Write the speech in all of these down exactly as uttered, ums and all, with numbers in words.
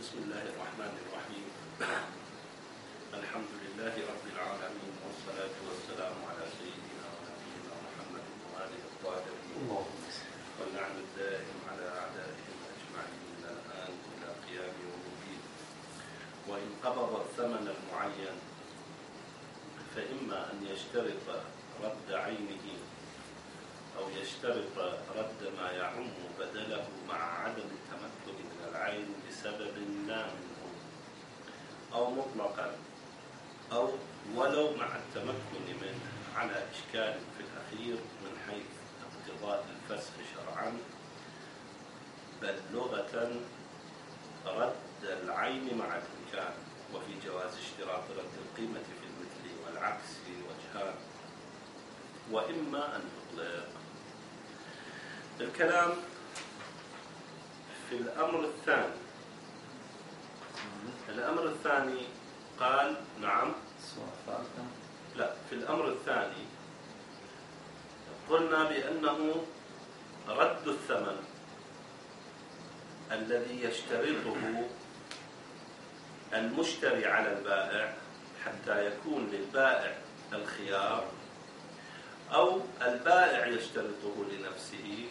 بسم الله الرحمن الرحيم. الحمد لله رب العالمين، والصلاة والسلام على سيدنا ونبينا محمد وآله الطاهرين، واللعن الدائم على أعدائهم أجمعين من الآن إلى قيام يوم الدين. وإن قبض الثمن المعين فإما أن يشترط رد عينه أو يشترط رد ما يعم بدله مع عدم التمكن من العين بسبب لا منه، أو مطلقا، أو ولو مع التمكن منه على إشكال في الأخير من حيث اقتضاء الفسخ شرعا، بل لغة رد العين مع الإمكان. وفي جواز اشتراط رد القيمة في المثل والعكس وجهان، وإما أن يطلق. الكلام في الأمر الثاني. الأمر الثاني قال نعم لا في الأمر الثاني قلنا بأنه رد الثمن الذي يشترطه المشتري على البائع حتى يكون للبائع الخيار، أو البائع يشترطه لنفسه.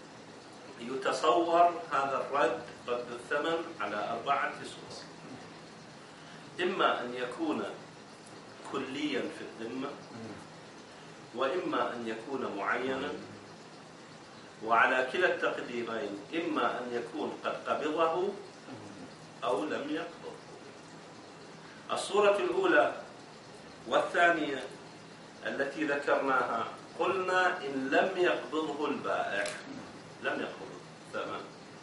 يتصور هذا الرد رد الثمن على أربعة صور: إما أن يكون كليا في الذمة، وإما أن يكون معينا، وعلى كلا التقديرين إما أن يكون قد قبضه أو لم يقبضه. الصورة الأولى والثانية التي ذكرناها قلنا إن لم يقبضه البائع لم يقبض الثمن،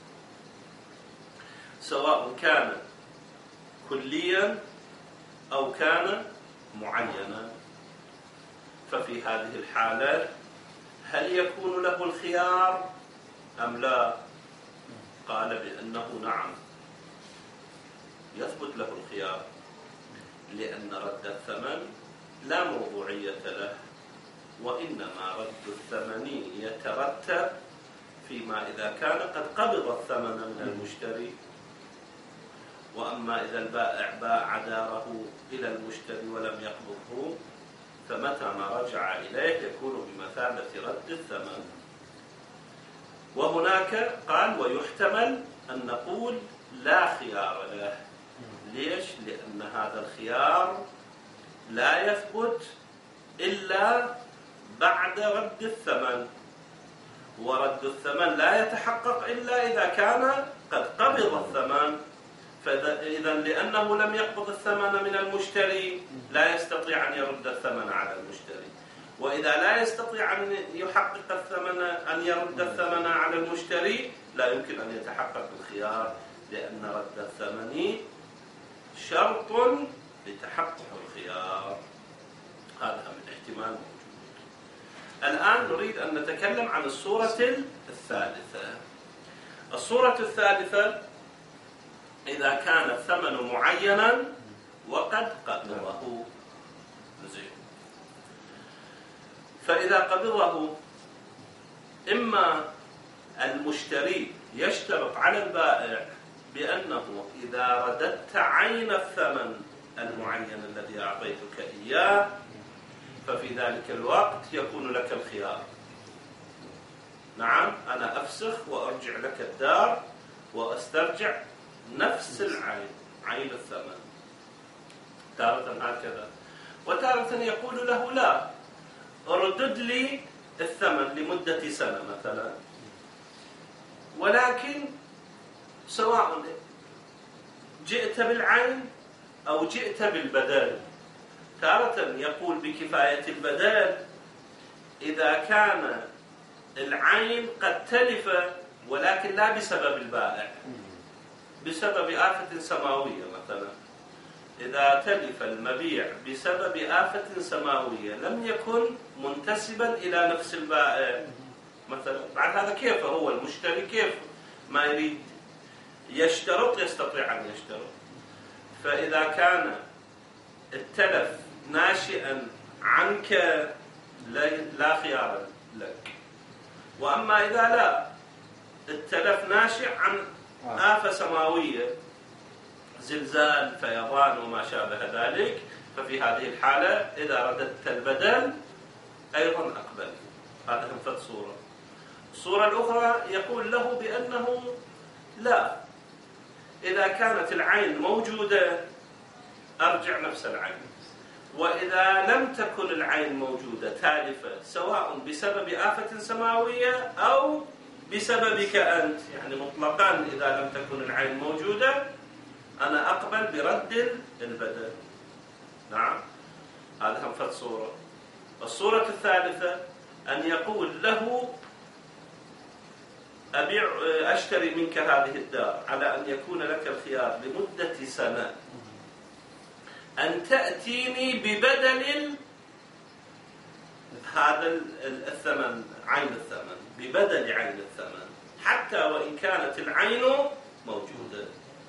سواء كان كليا أو كان معينا. ففي هذه الحالة هل يكون له الخيار أم لا؟ قال بأنه نعم، يثبت له الخيار، لأن رد الثمن لا موضوعية له، وإنما رد الثمن يترتب فيما إذا كان قد قبض الثمن من المشتري. وأما إذا البائع باع داره إلى المشتري ولم يقبضه، فمتى ما رجع إليه يكون بمثابة رد الثمن. وهناك قال ويحتمل أن نقول لا خيار له. ليش؟ لأن هذا الخيار لا يثبت إلا بعد رد الثمن، ورد الثمن لا يتحقق إلا إذا كان قد قبض الثمن. فإذا لأنه لم يقبض الثمن من المشتري لا يستطيع أن يرد الثمن على المشتري، وإذا لا يستطيع أن يحقق الثمن أن يرد الثمن على المشتري لا يمكن أن يتحقق الخيار، لأن رد الثمن شرط لتحقق الخيار. هذا من احتمال موجود. الآن نريد أن نتكلم عن الصورة الثالثة. الصورة الثالثة إذا كان الثمن معينا وقد قبضه. زين. فإذا قبضه إما المشتري يشترط على البائع بأنه إذا رددت عين الثمن المعين الذي أعطيتك إياه ففي ذلك الوقت يكون لك الخيار. نعم، أنا أفسخ وأرجع لك الدار وأسترجع نفس العين، عين الثمن. تارة هكذا، وتارة يقول له لا، اردد لي الثمن لمدة سنة مثلا، ولكن سواء جئت بالعين أو جئت بالبدل. تارة يقول بكفاية البدل إذا كان العين قد تلف، ولكن لا بسبب البائع، بسبب آفة سماوية مثلا. إذا تلف المبيع بسبب آفة سماوية لم يكن منتسبا إلى نفس البائع مثلا. بعد هذا كيف هو المشتري كيف ما يريد يشترط يستطيع أن يشترط. فإذا كان التلف ناشئا عنك لا خيار لك. وأما إذا لا التلف ناشئ عن آفة سماوية زلزال، فيضان وما شابه ذلك، ففي هذه الحالة إذا رددت البدل أيضا أقبل. هذا هم صورة. الصورة الأخرى يقول له بأنه لا، إذا كانت العين موجودة أرجع نفس العين، وإذا لم تكن العين موجودة تالفة سواء بسبب آفة سماوية أو بسببك أنت، يعني مطلقا إذا لم تكن العين موجودة أنا أقبل برد البدل. نعم، هذا هم صورة. الصورة الثالثة أن يقول له أبيع أشتري منك هذه الدار على أن يكون لك الخيار لمدة سنة أن تأتيني ببدل هذا الثمن، عين الثمن، ببدل عين الثمن حتى وإن كانت العين موجودة.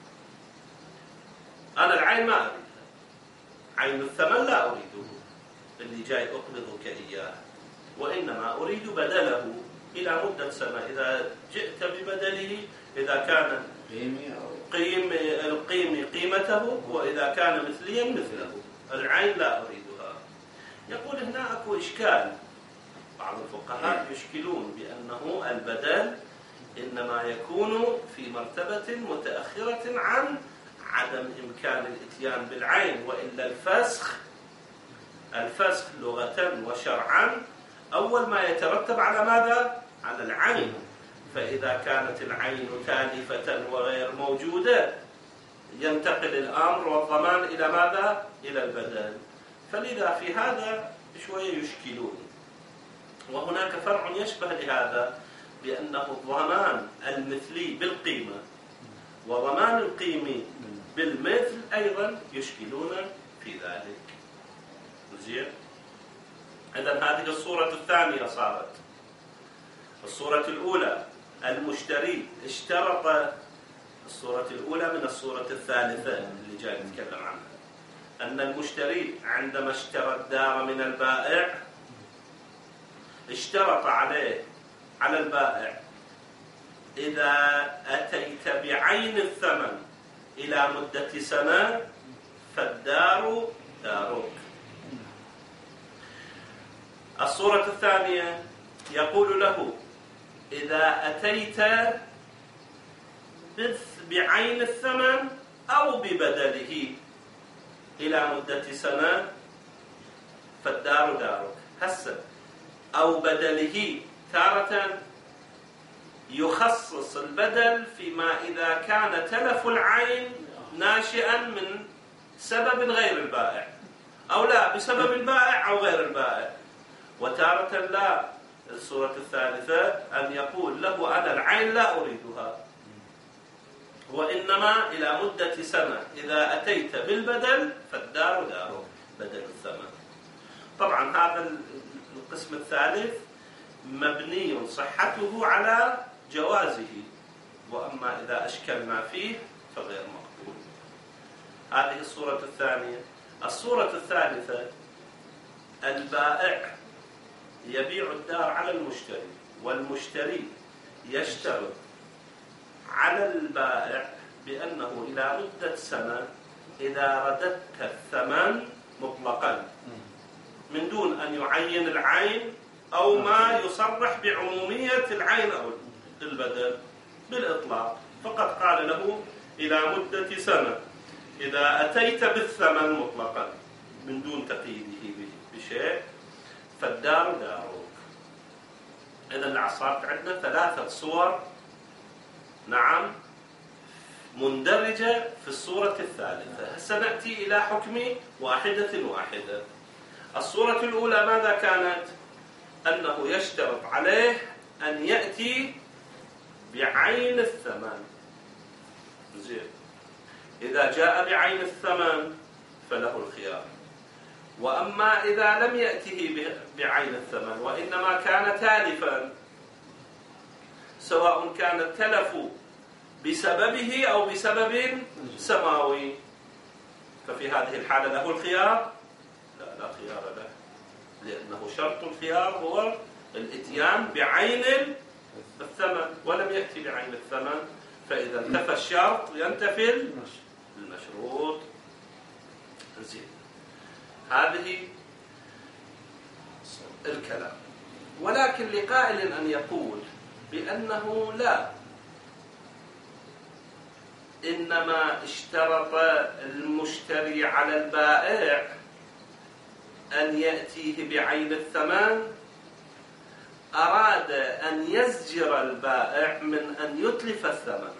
أنا العين ما أريدها، عين الثمن لا أريده اللي جاي أقبضك إياه، وإنما أريد بدله إلى مدة سنة. إذا جئت ببدله إذا كان قيم القيم قيمته، وإذا كان مثليا مثله، العين لا أريدها. يقول هنا أكو إشكال، بعض الفقهاء يشكلون بأنه البدل إنما يكون في مرتبة متأخرة عن عدم إمكان الإتيان بالعين، وإلا الفسخ الفسخ لغة وشرعا أول ما يترتب على ماذا؟ على العين. فإذا كانت العين تالفة وغير موجودة ينتقل الأمر والضمان إلى ماذا؟ إلى البدل. فلذا في هذا شوية يشكلون. وهناك فرع يشبه لهذا بأنه الضمان المثلي بالقيمة وضمان القيمي بالمثل أيضا يشكلون في ذلك. زين؟ إذن هذه الصورة الثانية صارت. الصورة الأولى المشتري اشترط، الصورة الأولى من الصورة الثالثة اللي جاي نتكلم عنها، أن المشتري عندما اشترى الدار من البائع اشترط عليه على البائع إذا أتيت بعين الثمن إلى مدة سنة فالدار دارك. الصورة الثانية يقول له إذا أتيت بعين الثمن أو ببدله إلى مدة سنة فالدار دارك. هسه أو بدله تارة يخصص البدل فيما إذا كان تلف العين ناشئا من سبب غير البائع، أو لا بسبب البائع أو غير البائع. وتارة لا، الصورة الثالثة أن يقول له أنا العين لا أريدها، وإنما إلى مدة سنة إذا أتيت بالبدل فالدار دار بدل الثمن. طبعا هذا القسم الثالث مبني صحته على جوازه، وأما إذا أشكلنا فيه فغير مقبول. هذه الصورة الثانية. الصورة الثالثة البائع يبيع الدار على المشتري، والمشتري يشترط على البائع بأنه إلى مدة سنة إذا رددت الثمن مطلقا من دون أن يعين العين أو ما يصرح بعمومية العين أو البدل بالإطلاق، فقد قال له إلى مدة سنة إذا أتيت بالثمن مطلقا من دون تقييده بشيء فالدار دارك. إذا العصارت عندنا ثلاثة صور، نعم، مندرجة في الصورة الثالثة. سنأتي إلى حكم واحدة واحدة. الصورة الأولى ماذا كانت؟ أنه يشترط عليه أن يأتي بعين الثمن. زين، إذا جاء بعين الثمن فله الخيار. وأما إذا لم يأته بعين الثمن وإنما كان تالفا، سواء كان التلف بسببه أو بسبب سماوي، ففي هذه الحالة له الخيار؟ لا، لا خيار له، لأنه شرط الخيار هو الإتيان بعين الثمن، ولم يأتي بعين الثمن، فإذا انتفى الشرط ينتفي المشروط. زين، هذه الكلام. ولكن لقائل أن يقول بأنه لا، إنما اشترط المشتري على البائع أن يأتيه بعين الثمن، أراد أن يزجر البائع من أن يتلف الثمن.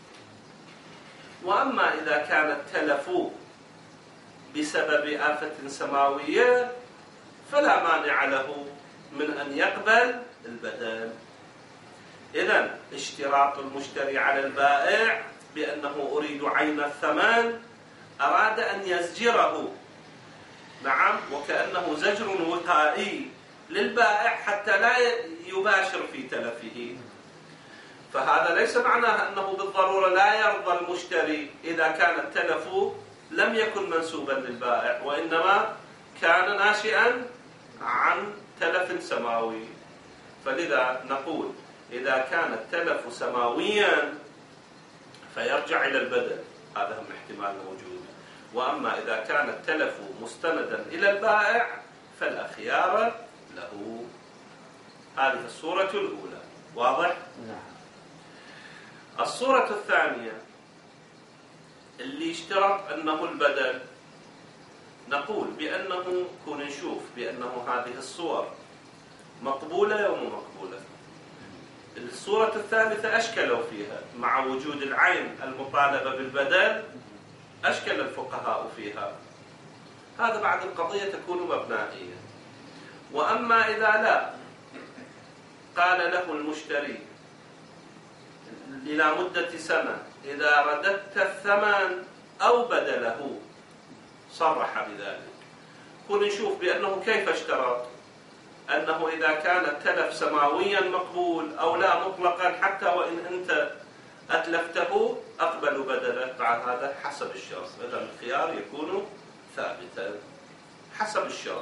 وأما إذا كان التلف بسبب آفة سماوية فلا مانع له من أن يقبل البدل. إذن اشتراط المشتري على البائع بأنه أريد عين الثمن، أراد أن يزجره، نعم، وكأنه زجر وقائي للبائع حتى لا يباشر في تلفه. فهذا ليس معناه أنه بالضرورة لا يرضى المشتري إذا كان التلف لم يكن منسوبا للبائع، وإنما كان ناشئا عن تلف سماوي. فلذا نقول إذا كان التلف سماويا فيرجع إلى البدل، هذا هم احتمال موجود. وأما إذا كان التلف مستندا إلى البائع فلا خيار له. هذه الصورة الأولى، واضح؟ الصورة الثانية اللي اشترط أنه البدل، نقول بأنه كون نشوف بأنه هذه الصور مقبولة أو مو مقبولة. الصورة الثالثة أشكلوا فيها مع وجود العين المطالبة بالبدل، أشكل الفقهاء فيها. هذا بعد القضية تكون مبنائية. وأما إذا لا، قال له المشتري إلى مدة سنة إذا رددت الثمن أو بدله، صرح بذلك. كن نشوف بأنه كيف اشترط أنه إذا كان التلف سماويا مقبول أو لا مطلقا، حتى وإن أنت أتلفته أقبل بدله. بعد هذا حسب الشرط، إذا الخيار يكون ثابتا حسب الشرط.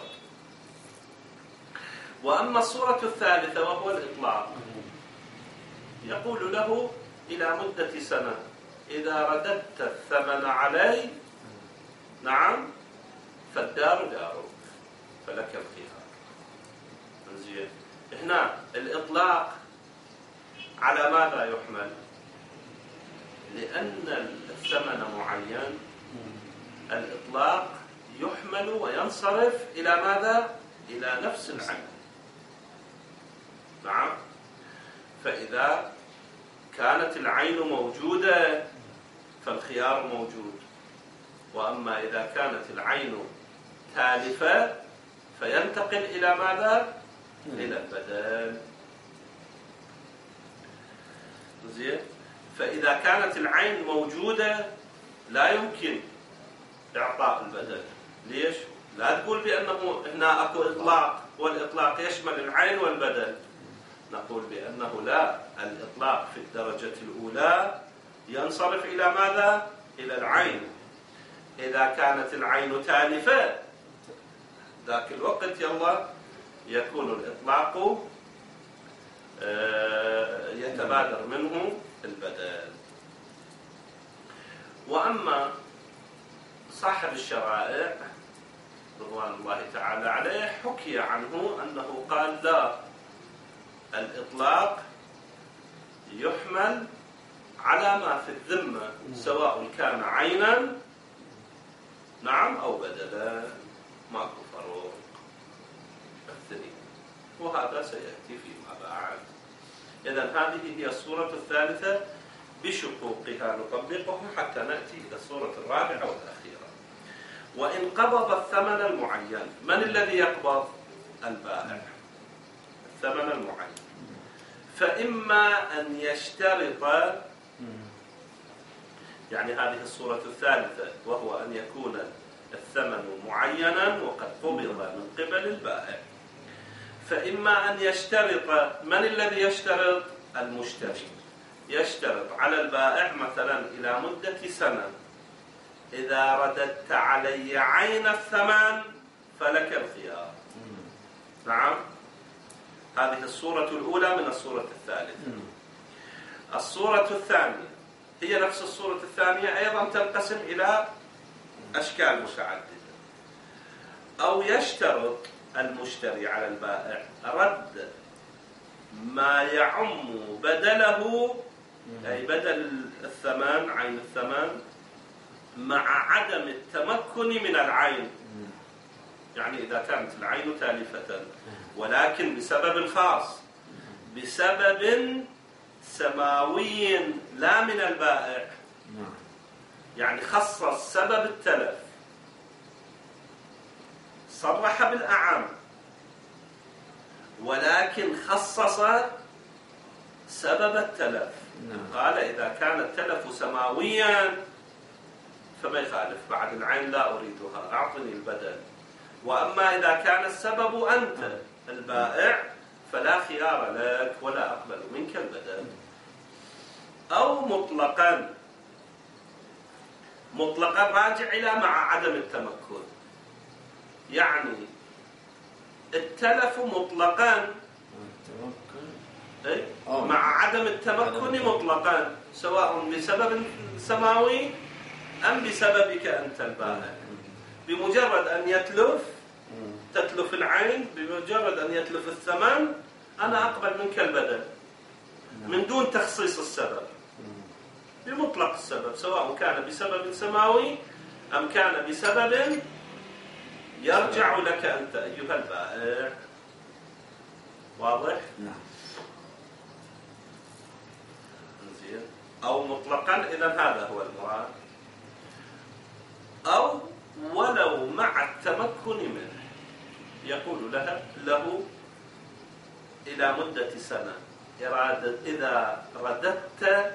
وأما الصورة الثالثة وهو الإطلاق، يقول له إلى مدة سنة إذا رددت الثمن علي، نعم، فالدار دارك فلك الخيار. زين، هنا الإطلاق على ماذا يحمل؟ لأن الثمن معين، الإطلاق يحمل وينصرف إلى ماذا؟ إلى نفس العين. نعم، فإذا كانت العين موجودة فالخيار موجود. وأما إذا كانت العين تالفة فينتقل إلى ماذا؟ إلى البدل. زين، فإذا كانت العين موجودة لا يمكن إعطاء البدل. ليش؟ لا تقول بأنه هنا أكو إطلاق والإطلاق يشمل العين والبدل. نقول بأنه لا، الإطلاق في الدرجة الأولى ينصرف إلى ماذا؟ إلى العين. إذا كانت العين تالفة ذاك الوقت يلا يكون الإطلاق يتبادر منه البدل. وأما صاحب الشرائع رضوان الله تعالى عليه حكي عنه أنه قال لا، الإطلاق يحمل على ما في الذمة سواء كان عينا، نعم، أو بدلا، ماكو فرق الثنين. وهذا سيأتي فيما بعد. إذن هذه هي الصورة الثالثة بشقوقها، نطبقها حتى نأتي إلى الصورة الرابعة والأخيرة. وإن قبض الثمن المعين، من الذي يقبض؟ البائع الثمن المعين. فإما أن يشترط، يعني هذه الصورة الثالثة، وهو أن يكون الثمن معينا وقد قبض من قبل البائع. فإما أن يشترط، من الذي يشترط؟ المشتري. يشترط على البائع مثلا إلى مدة سنة إذا رددت علي عين الثمن فلك الخيار. نعم، هذه الصورة الأولى من الصورة الثالثة. الصورة الثانية هي نفس الصورة الثانية أيضا تنقسم إلى أشكال متعددة. أو يشترط المشتري على البائع رد ما يعم بدله، أي بدل الثمن عين الثمن، مع عدم التمكن من العين. يعني إذا كانت العين تالفة ولكن بسبب خاص، بسبب سماوي لا من البائع، يعني خصص سبب التلف، صرح بالأعم ولكن خصص سبب التلف. قال إذا كان التلف سماويا فما يخالف، بعد العين لا أريدها، أعطني البدل. وأما إذا كان السبب أنت البائع فلا خيار لك ولا أقبل منك البدل. أو مطلقا، مطلقا راجع إلى مع عدم التمكن، يعني التلف مطلقا مع عدم التمكن مطلقا، سواء بسبب سماوي أم بسببك أنت البائع. بمجرد أن يتلف تتلف العين، بمجرد أن يتلف الثمن، أنا أقبل منك البدل من دون تخصيص السبب، بمطلق السبب، سواء كان بسبب سماوي أم كان بسبب يرجع لك أنت أيها البائع. واضح؟ نعم. زين. أو مطلقا، إذن هذا هو المراد. أو ولو مع التمكن منه، يقول لها له إلى مدة سنة إرادة إذا رددت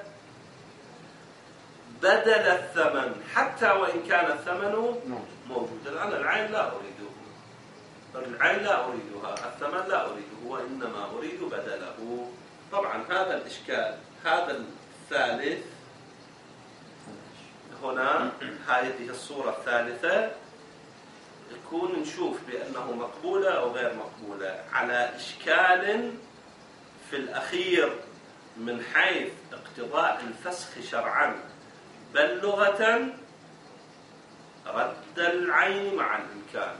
بدل الثمن، حتى وإن كان الثمن موجودا. أنا العين لا أريده، العين لا أريدها، الثمن لا أريده، وإنما أريد بدله. طبعا هذا الإشكال، هذا الثالث هنا، هذه الصورة الثالثة يكون نشوف بأنه مقبولة أو غير مقبولة على إشكال في الأخير من حيث اقتضاء الفسخ شرعا، بل لغة رد العين مع الإمكان.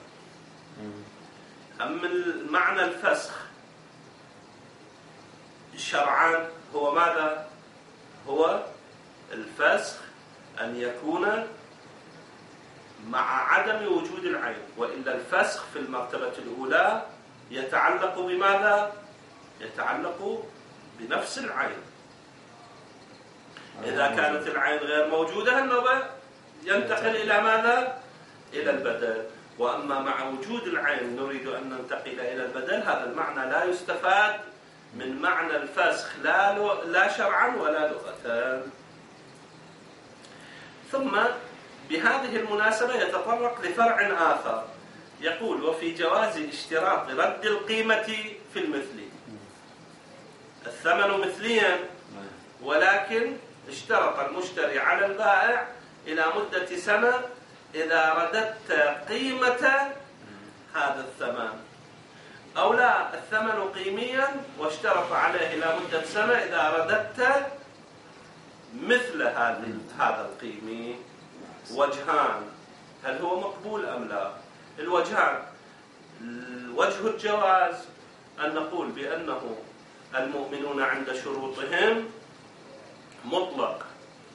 أما معنى الفسخ شرعا هو ماذا؟ هو الفسخ أن يكون مع عدم وجود العين، وإلا الفسخ في المرتبة الأولى يتعلق بماذا؟ يتعلق بنفس العين. إذا كانت العين غير موجودة النوبة ينتقل إلى ماذا؟ إلى البدل. وأما مع وجود العين نريد أن ننتقل إلى البدل، هذا المعنى لا يستفاد من معنى الفسخ لا لا شرعا ولا لغة. ثم بهذه المناسبة يتطرق لفرع آخر، يقول وفي جواز اشتراط رد القيمة في المثل. الثمن مثليا ولكن اشترط المشتري على البائع إلى مدة سنة إذا رددت قيمة هذا الثمن، أو لا الثمن قيميا واشترط عليه إلى مدة سنة إذا رددت مثل هذه هذا القيمي. وجهان، هل هو مقبول أم لا؟ الوجهان، وجه الجواز أن نقول بأنه المؤمنون عند شروطهم مطلق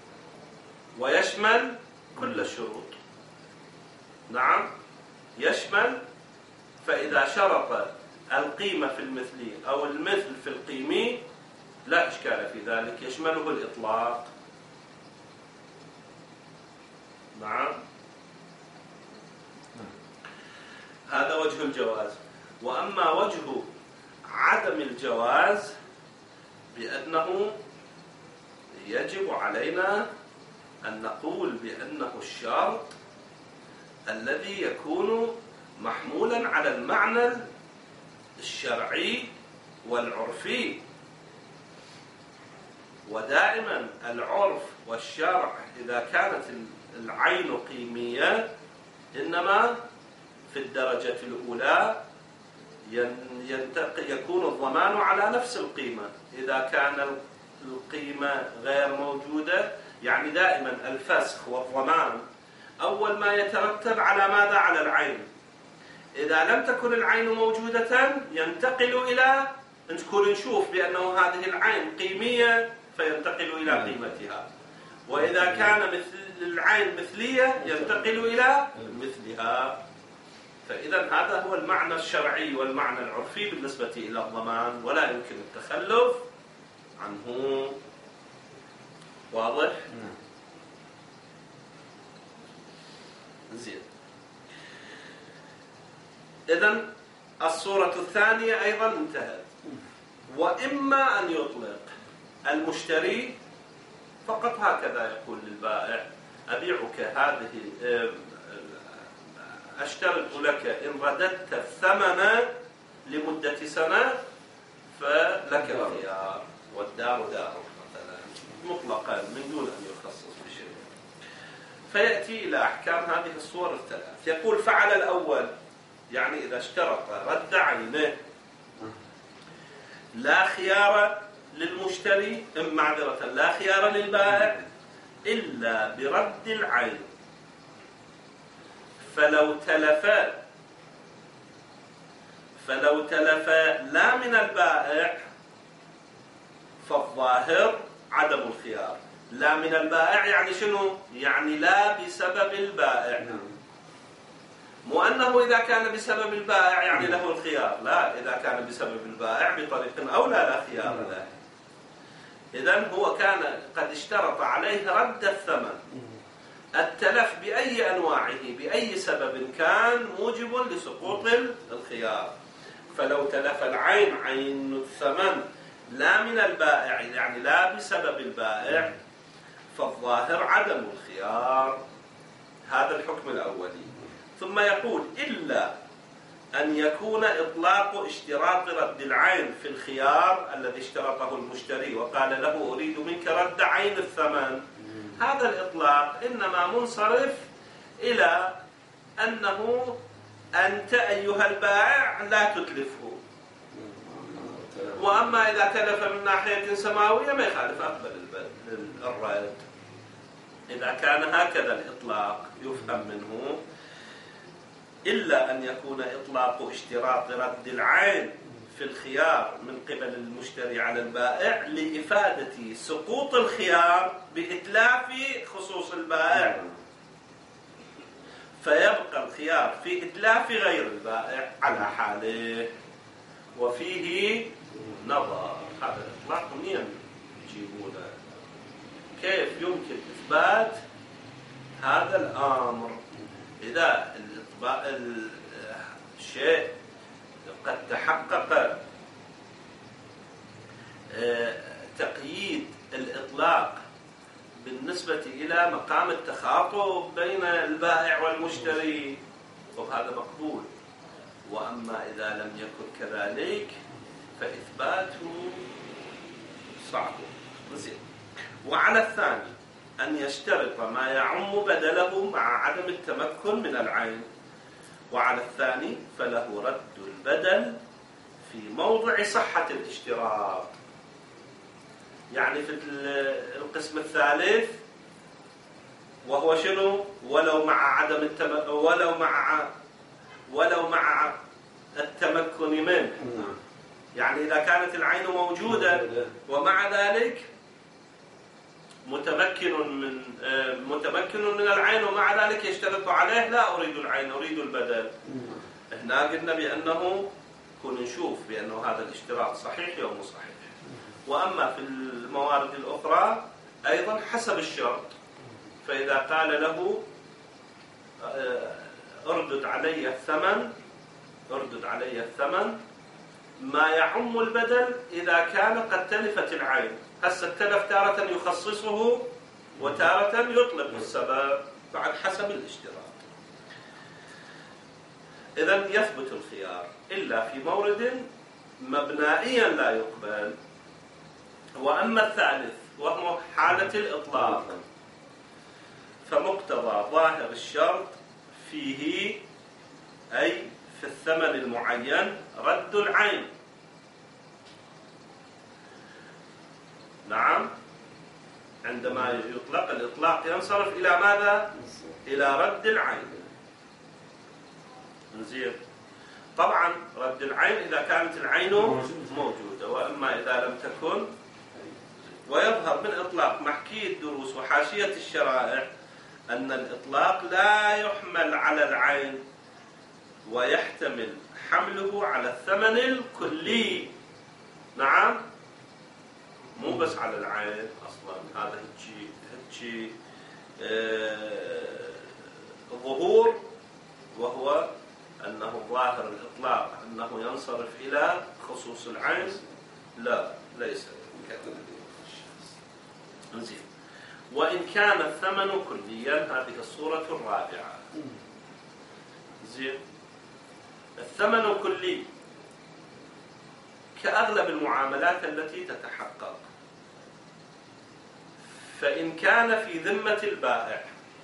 ويشمل كل الشروط. نعم يشمل، فإذا شرط القيمة في المثلي أو المثل في القيمي لا إشكال في ذلك، يشمله الإطلاق. نعم هذا وجه الجواز. وأما وجه عدم الجواز بأنه يجب علينا أن نقول بأنه الشرط الذي يكون محمولا على المعنى الشرعي والعرفي. ودائما العرف والشرع إذا كانت العين قيمية إنما في الدرجة الأولى يكون الضمان على نفس القيمة. إذا كان القيمة غير موجودة يعني دائما الفسخ والضمان أول ما يترتب على ماذا؟ على العين. إذا لم تكن العين موجودة ينتقل إلى أن تكون نشوف بأنه هذه العين قيمية فينتقل إلى قيمتها، وإذا كان مثل العين مثلية ينتقل إلى مثلها. فإذا هذا هو المعنى الشرعي والمعنى العرفي بالنسبة إلى الضمان، ولا يمكن التخلف عنه. واضح؟ زين. إذن الصورة الثانية أيضا انتهت. وإما أن يطلق المشتري فقط هكذا، يقول للبائع أبيعك هذه، أشترط لك إن رددت الثمن لمدة سنة فلك الخيار، والدار دارك مثلا مطلقا من دون أن يخصص بشيء. فيأتي إلى أحكام هذه الصور الثلاث. يقول فعل الأول، يعني إذا اشترط رد عينه لا خيار للمشتري، معذرة لا خيار للبائع إلا برد العين، فلو تلف فلو تلف لا من البائع فالظاهر عدم الخيار. لا من البائع يعني شنو؟ يعني لا بسبب البائع. مو أنه إذا كان بسبب البائع يعني له الخيار، لا، إذا كان بسبب البائع بطريق أولى لا خيار له. إذن هو كان قد اشترط عليه رد الثمن، التلف بأي أنواعه بأي سبب كان موجب لسقوط الخيار. فلو تلف العين عين الثمن لا من البائع يعني لا بسبب البائع فالظاهر عدم الخيار. هذا الحكم الأولي. ثم يقول إلا أن يكون إطلاق اشتراط رد العين في الخيار الذي اشترطه المشتري وقال له أريد منك رد عين الثمن، هذا الإطلاق إنما منصرف إلى أنه أنت أيها البائع لا تتلفه. وأما إذا تلف من ناحية سماوية ما يخالف أقبل الرد. إذا كان هكذا الإطلاق يفهم منه إلا أن يكون إطلاق اشتراط رد العين في الخيار من قبل المشتري على البائع لإفادة سقوط الخيار بإتلاف خصوص البائع، فيبقى الخيار في إتلاف غير البائع على حاله. وفيه نظر. هذا الإطلاق منين يجيبونه؟ كيف يمكن إثبات هذا الأمر إذا الشيء قد تحقق تقييد الإطلاق بالنسبة إلى مقام التخاطب بين البائع والمشتري، وهذا مقبول. وأما إذا لم يكن كذلك فإثباته صعب. وعلى الثاني أن يشترط ما يعم بدله مع عدم التمكن من العين. وعلى الثاني فله رد البدل في موضع صحة الاشتراط. يعني في القسم الثالث وهو شنو؟ ولو مع عدم التمكن ولو مع ولو مع التمكن منه. يعني إذا كانت العين موجودة ومع ذلك متمكن من متمكن من العين ومع ذلك يشترط عليه لا أريد العين أريد البدل. هنا قلنا بأنه كنا نشوف بأنه هذا الاشتراط صحيح أو مو صحيح. وأما في الموارد الأخرى أيضا حسب الشرط. فإذا قال له أردد علي الثمن أردد علي الثمن ما يعم البدل إذا كان قد تلفت العين. هسه التلف تارة يخصصه وتارة يطلق السبب بعد حسب الاشتراط. إذن يثبت الخيار إلا في مورد مبنائيا لا يقبل. وأما الثالث وهو حالة الإطلاق فمقتضى ظاهر الشرط فيه أي في الثمن المعين رد العين. عندما يطلق الإطلاق ينصرف إلى ماذا؟ إلى رد العين. زين. طبعا رد العين إذا كانت العين موجودة، وأما إذا لم تكن. ويظهر من إطلاق محكي الدروس وحاشية الشرائع أن الإطلاق لا يحمل على العين، ويحتمل حمله على الثمن الكلي. نعم، مو بس على العين أصلا. هذا هيجي هيجي آه ظهور، وهو أنه ظاهر الإطلاق أنه ينصرف إلى خصوص العين. لا، ليس زين. وإن كان الثمن كليا، هذه الصورة الرابعة. زين. الثمن كلي كأغلب المعاملات التي تتحقق، فإن كان في ذمة البائع،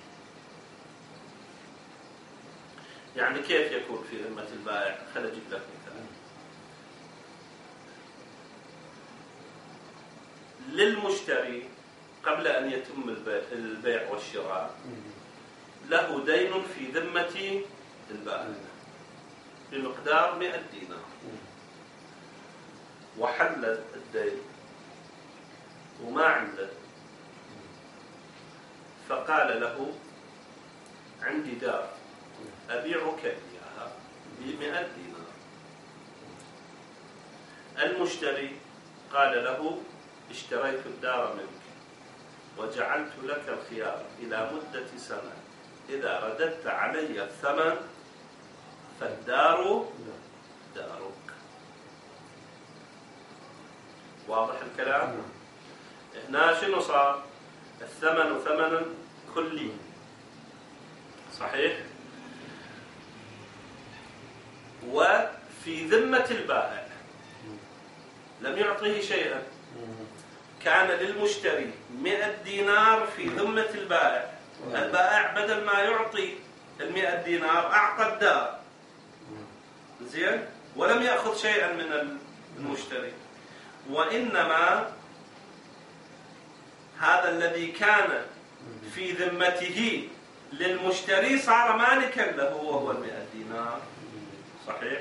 يعني كيف يكون في ذمة البائع؟ خليني أجيب لك مثال. للمشتري قبل أن يتم البيع والشراء له دين في ذمة البائع بمقدار مئة دينار، وحل الدين وما عنده، فقال له عندي دار أبيعك إياها بمئة دينار. المشتري قال له اشتريت الدار منك وجعلت لك الخيار إلى مدة سنة، إذا رددت علي الثمن فالدار دارك. واضح الكلام؟ هنا شنو صار؟ الثمن ثمن كلي، صحيح؟ وفي ذمة البائع، لم يعطيه شيئا. كان للمشتري مئة دينار في ذمة البائع، البائع بدل ما يعطي المئة دينار أعطى الدار، زين، ولم يأخذ شيئا من المشتري. وإنما هذا الذي كان في ذمته للمشتري صار مالكا له، وهو المئة دينار، صحيح؟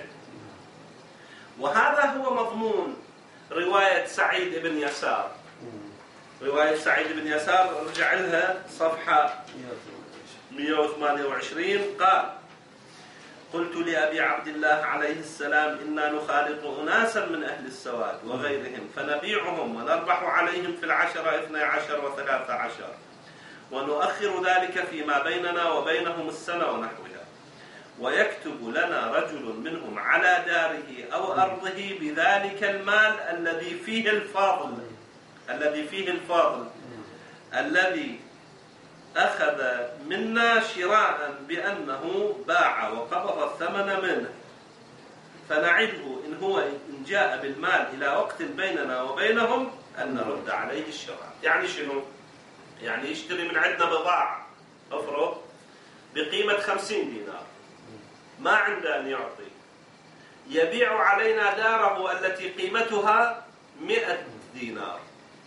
وهذا هو مضمون رواية سعيد بن يسار. رواية سعيد بن يسار ارجع لها صفحة مئة وثمانية وعشرين. قال: قلت لأبي عبد الله عليه السلام إنا نخالط أناسا من أهل السواد وغيرهم فنبيعهم ونربح عليهم في العشرة اثني عشر وثلاثة عشر، ونؤخر ذلك فيما بيننا وبينهم السنة ونحوها، ويكتب لنا رجل منهم على داره أو أرضه بذلك المال الذي فيه الفاضل الذي فيه الفاضل الذي أخذ منا شراء بأنه باع وقبض الثمن منه، فنعده إن هو إن جاء بالمال إلى وقت بيننا وبينهم أن نرد عليه الشراء. يعني شنو؟ يعني يشتري من عندنا بضاعة أفرض بقيمة خمسين دينار، ما عنده أن يعطي، يبيع علينا داره التي قيمتها مئة دينار.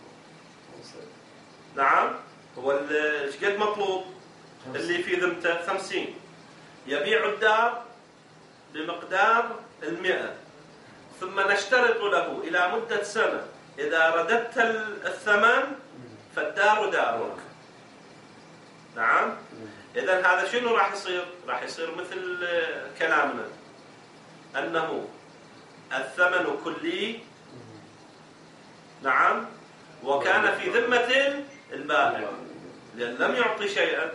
نعم، هو ايش قد مطلوب؟ اللي في ذمته خمسين، يبيع الدار بمقدار المئة، ثم نشترط له إلى مدة سنة إذا رددت الثمن فالدار دارك. نعم، إذن هذا شنو راح يصير؟ راح يصير مثل كلامنا أنه الثمن كلي، نعم، وكان في ذمة البائع لأن لم يعطي شيئا،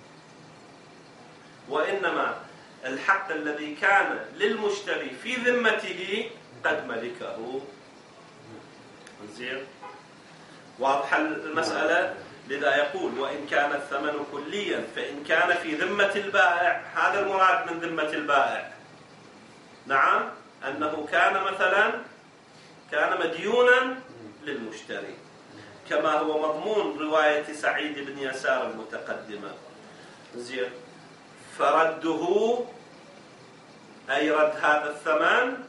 وإنما الحق الذي كان للمشتري في ذمته قد ملكه. زين، واضحة المسألة؟ لذا يقول: وإن كان الثمن كليا، فإن كان في ذمة البائع، هذا المراد من ذمة البائع. نعم، أنه كان مثلا كان مديونا للمشتري، كما هو مضمون رواية سعيد بن يسار المتقدمة. زين، فرده أي رد هذا الثمن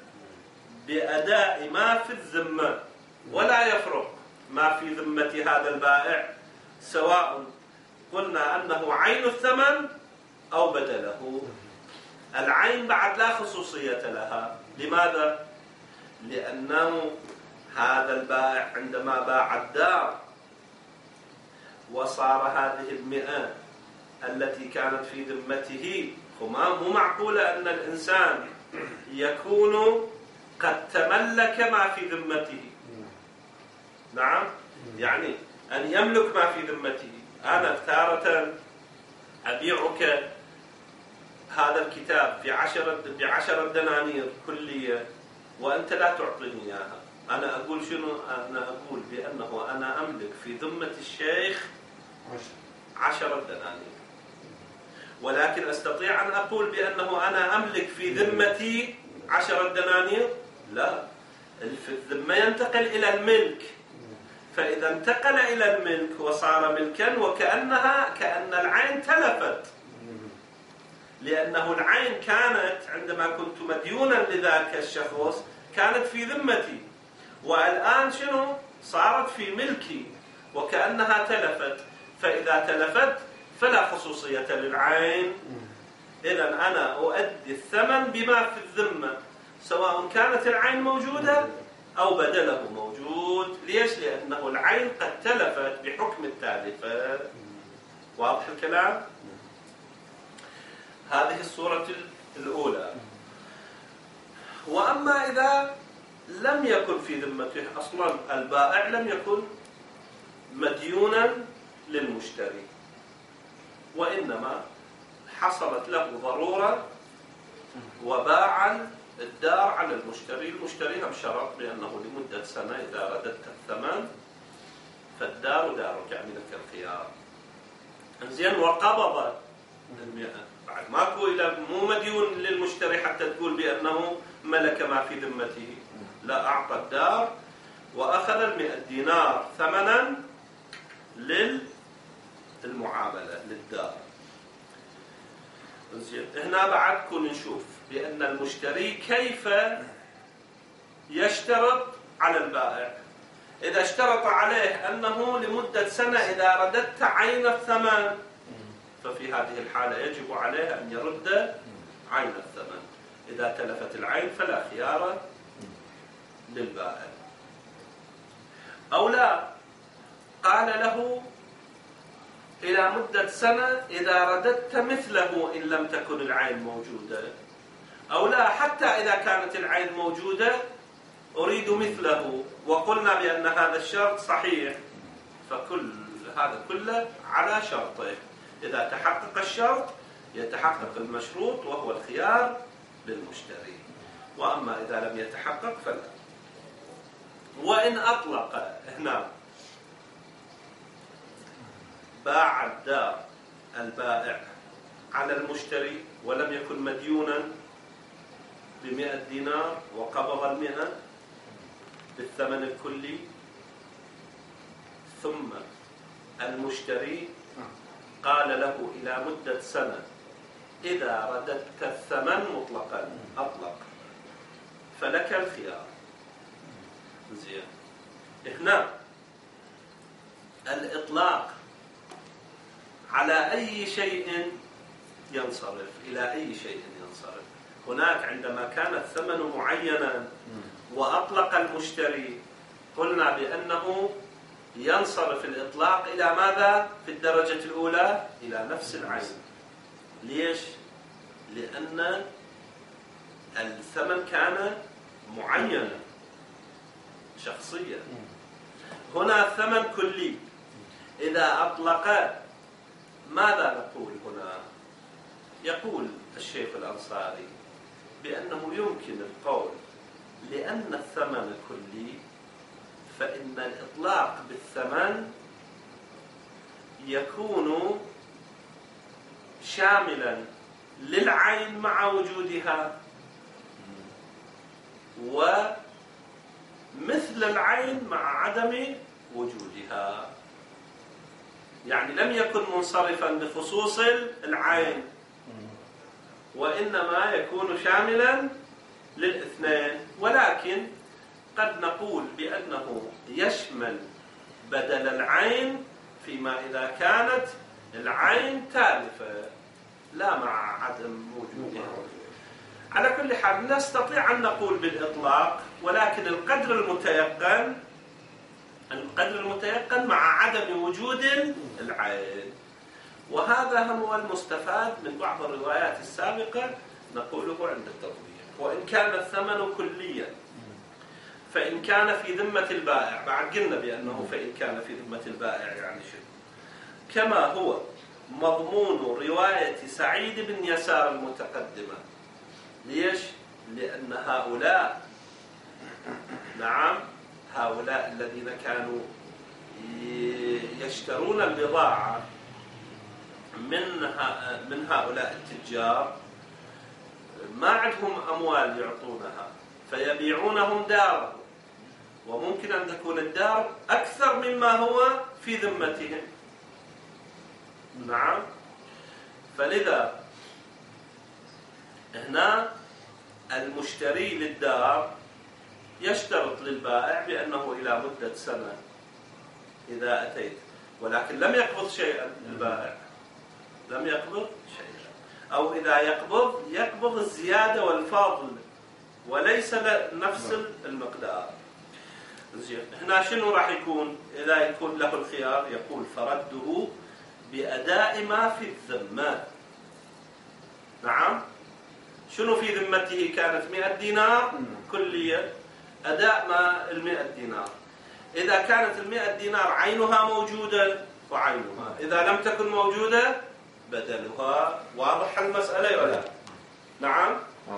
بأداء ما في الذمة، ولا يفرق ما في ذمة هذا البائع سواء قلنا أنه عين الثمن أو بدله. العين بعد لا خصوصية لها. لماذا؟ لأنه هذا البائع عندما باع الدار وصار هذه المئة التي كانت في ذمته، مو معقولة أن الإنسان يكون قد تملك ما في ذمته. نعم، يعني أن يملك ما في ذمته. أنا تارة أبيعك هذا الكتاب بعشرة بعشرة دنانير كلية وأنت لا تعطيني إياها. أنا أقول شنو؟ أنا أقول بأنه أنا أملك في ذمة الشيخ عشرة دنانير، ولكن أستطيع أن أقول بأنه أنا أملك في ذمتي عشرة دنانير؟ لا، في الذمة ينتقل إلى الملك. فإذا انتقل إلى الملك وصار ملكا وكأنها كأن العين تلفت، لأنه العين كانت عندما كنت مديونا لذاك الشخص كانت في ذمتي، والآن شنو؟ صارت في ملكي وكأنها تلفت. فإذا تلفت فلا خصوصية للعين. إذن أنا أؤدي الثمن بما في الذمة سواء كانت العين موجودة أو بدله موجود. ليش؟ لأنه العين قد تلفت بحكم التالفة. واضح الكلام؟ هذه الصورة الأولى. وأما إذا لم يكن في ذمته أصلا، البائع لم يكن مديونا للمشتري وإنما حصلت له ضرورة وباع الدار على المشتري. المشتري هم شرط بأنه لمدة سنة إذا رددت الثمن فالدار دارك، يعني لك الخيار. زين، وقبض المئة بعد ماكو، إلى مو مديون للمشتري حتى تقول بأنه ملك ما في ذمته. لا، أعطى الدار وأخذ المئة دينار ثمنا للمعاملة للدار. زين، هنا بعد كون نشوف بأن المشتري كيف يشترط على البائع. إذا اشترط عليه أنه لمدة سنة إذا رددت عين الثمن، ففي هذه الحالة يجب عليه أن يرد عين الثمن. إذا تلفت العين فلا خيار للبائع. أو لا، قال له إلى مدة سنة إذا رددت مثله إن لم تكن العين موجودة. أو لا، حتى إذا كانت العين موجودة أريد مثله، وقلنا بأن هذا الشرط صحيح، فكل هذا كله على شرطه. إذا تحقق الشرط يتحقق المشروط وهو الخيار للمشتري، وأما إذا لم يتحقق فلا. وإن أطلق هنا باع الدار البائع على المشتري ولم يكن مديونا بمئة دينار وقبض المئة بالثمن الكلي، ثم المشتري قال له إلى مدة سنة إذا رددت الثمن مطلقا أطلق فلك الخيار. زين، هنا الإطلاق على أي شيء ينصرف إلى أي شيء ينصرف. هناك عندما كان الثمن معينا وأطلق المشتري قلنا بأنه ينصرف الإطلاق إلى ماذا؟ في الدرجة الأولى إلى نفس العين. ليش؟ لأن الثمن كان معينا شخصيا. هنا ثمن كلي. إذا أطلق ماذا نقول هنا؟ يقول الشيخ الأنصاري بأنه يمكن القول لأن الثمن كلي فإن الإطلاق بالثمن يكون شاملا للعين مع وجودها ومثل العين مع عدم وجودها. يعني لم يكن منصرفا بخصوص العين وإنما يكون شاملا للاثنين. ولكن قد نقول بأنه يشمل بدل العين فيما إذا كانت العين تالفة لا مع عدم وجودها. على كل حال نستطيع أن نقول بالإطلاق، ولكن القدر المتيقن القدر المتيقن مع عدم وجود العين. وهذا هو المستفاد من بعض الروايات السابقة نقوله عند التطبيق. وإن كان الثمن كليا، فإن كان في ذمة البائع، بعد قلنا بأنه فإن كان في ذمة البائع يعني شو، كما هو مضمون رواية سعيد بن يسار المتقدمة. ليش؟ لأن هؤلاء نعم هؤلاء الذين كانوا يشترون البضاعة من من هؤلاء التجار ما عندهم أموال يعطونها، فيبيعونهم دارهم، وممكن أن تكون الدار أكثر مما هو في ذمتهم. نعم. فلذا هنا المشتري للدار يشترط للبائع بأنه إلى مدة سنة إذا أتيت، ولكن لم يقبض شيئا البائع، لم يقبض شيئا، أو إذا يقبض يقبض الزيادة والفاضل وليس نفس المقدار. هنا شنو راح يكون إذا يكون له الخيار؟ يقول فرده بأداء ما في الذمة. نعم. شنو في ذمته؟ كانت مئة دينار كلية، أداء ما المئة دينار. إذا كانت المئة دينار عينها موجودة وعينها، إذا لم تكن موجودة بدلها. واضح المسألة ولا؟ نعم.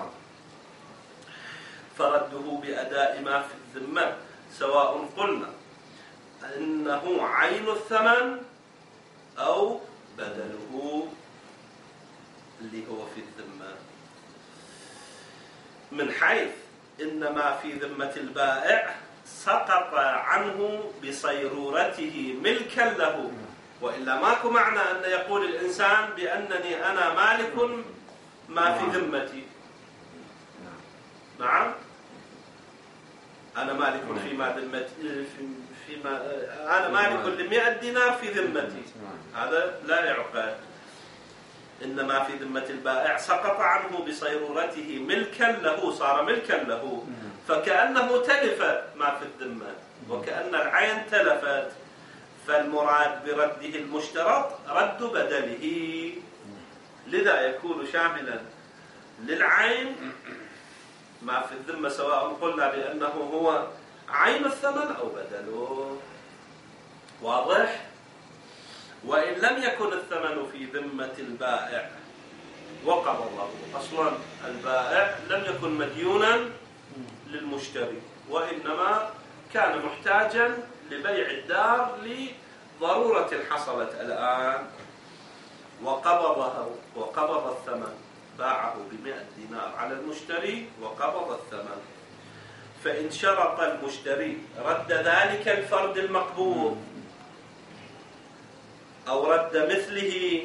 فرده بأداء ما في الذمة، سواء قلنا إنه عين الثمن أو بدله اللي هو في الذمة، من حيث إن ما في ذمة البائع سقط عنه بصيرورته ملكا له. وإلا ماكو معنى أن يقول الإنسان بأنني أنا مالك ما في ذمتي. نعم. أنا مالك فيما ذمتي، فيما أنا مالك لمئة دينار في ذمتي، هذا لا يعقل. إنما في ذمة البائع سقط عنه بصيرورته ملكا له، صار ملكا له، فكأنه تلف ما في الذمة وكأن العين تلفت. فالمراد برده المشترط رد بدله، لذا يكون شاملا للعين ما في الذمة، سواء قلنا بأنه هو عين الثمن أو بدله. واضح؟ وإن لم يكن الثمن في ذمة البائع وقبضه، أصلا البائع لم يكن مديونا للمشتري، وإنما كان محتاجا لبيع الدار لضرورة حصلت الآن، وقبضه وقبض الثمن، باعه بمئة دينار على المشتري وقبض الثمن. فإن شرط المشتري رد ذلك الفرد المقبوض أو رد مثله،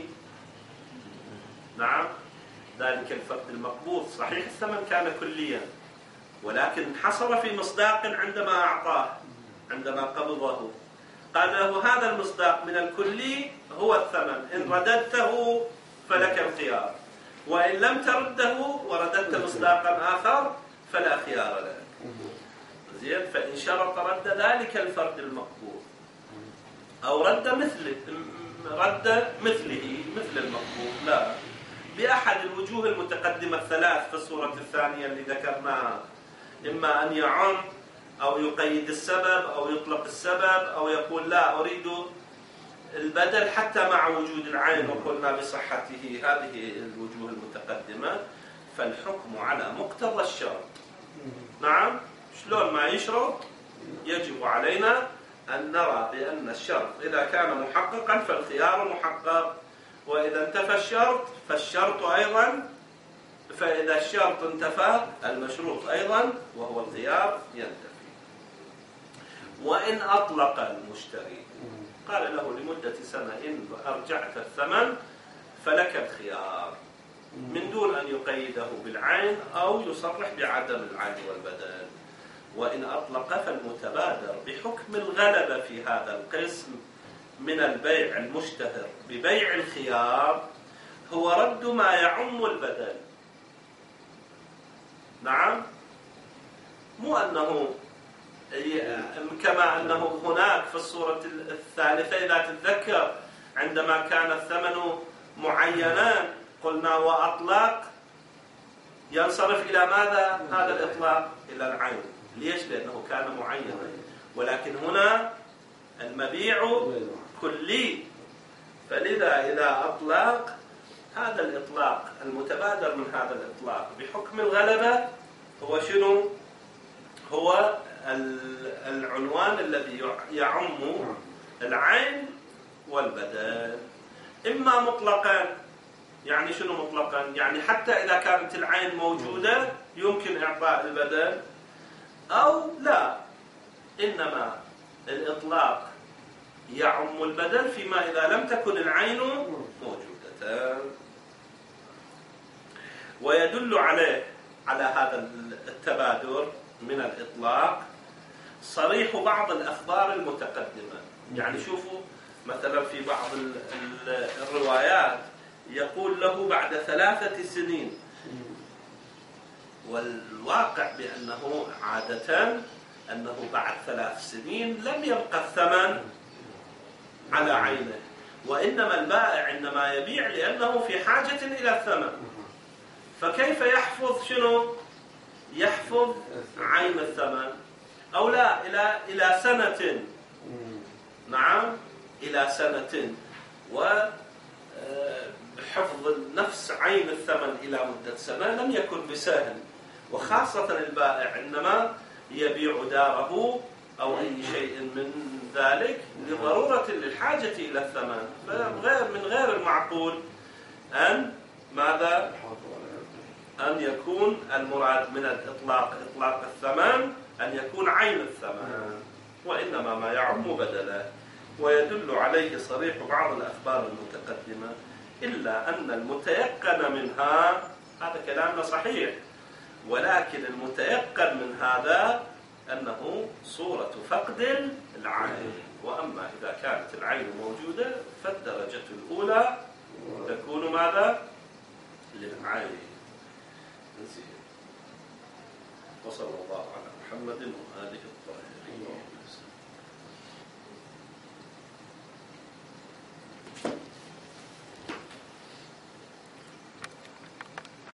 نعم، ذلك الفرد المقبوض صحيح الثمن كان كليا، ولكن حصل في مصداق عندما أعطاه، عندما قبضه قال له هذا المصداق من الكلي هو الثمن، إن رددته فلك الخيار، وإن لم ترده ورددت مصداقا آخر فلا خيار لك. زين. فإن شرط رد ذلك الفرد المقبوض أو رد مثله رد مثله مثل المقبوض، لا، بأحد الوجوه المتقدمة الثلاث في الصورة الثانية اللي ذكرناها، إما أن يعم أو يقيد السبب أو يطلق السبب أو يقول لا أريد البدل حتى مع وجود العين، وقلنا بصحته. هذه الوجوه المتقدمة. فالحكم على مقتضى الشرط. نعم. شلون ما يشرط يجب علينا أن نرى بأن الشرط إذا كان محققا فالخيار محقق، وإذا انتفى الشرط فالشرط أيضا، فإذا الشرط انتفى المشروط أيضا وهو الخيار ينتفي. وإن أطلق المشتري قال له لمدة سنة إن أرجعت الثمن فلك الخيار، من دون أن يقيده بالعين أو يصرح بعدم العين والبدل. وإن أطلق فالمتبادر بحكم الغلبة في هذا القسم من البيع المشتهر ببيع الخيار هو رد ما يعم البدل. نعم، مو أنه كما أنه هناك في الصورة الثالثة إذا تتذكر عندما كان الثمن معينا قلنا وأطلاق ينصرف إلى ماذا هذا الإطلاق؟ إلى العين. ليش؟ لأنه كان معينا. ولكن هنا المبيع كلي، فلذا إذا أطلق هذا الإطلاق المتبادر من هذا الإطلاق بحكم الغلبة هو شنو؟ هو العنوان الذي يعم العين والبدل. إما مطلقا، يعني شنو مطلقا؟ يعني حتى إذا كانت العين موجودة يمكن إعطاء البدل، أو لا، إنما الإطلاق يعم البدل فيما إذا لم تكن العين موجودة. ويدل عليه على هذا التبادر من الإطلاق صريح بعض الأخبار المتقدمة. يعني شوفوا مثلا في بعض الروايات يقول له بعد ثلاثة سنين، والواقع بأنه عادة أنه بعد ثلاث سنين لم يبقى الثمن على عينه، وإنما البائع إنما يبيع لأنه في حاجة إلى الثمن، فكيف يحفظ شنو؟ يحفظ عين الثمن، أو لا، إلى إلى سنة. نعم، إلى سنة. وحفظ نفس عين الثمن إلى مدة سنة لم يكن بسهل، وخاصة البائع إنما يبيع داره أو أي شيء من ذلك لضرورة للحاجة إلى الثمن، فغير من غير المعقول أن ماذا؟ أن يكون المراد من الإطلاق إطلاق الثمن أن يكون عين الثمن، وإنما ما يعم بدله. ويدل عليه صريح بعض الأخبار المتقدمة، إلا أن المتيقن منها، هذا كلامنا صحيح، ولكن المتيقن من هذا أنه صورة فقد العين. وأما إذا كانت العين موجودة فالدرجة الأولى تكون ماذا؟ للعين. وصلى الله على محمد وآله الطاهرين.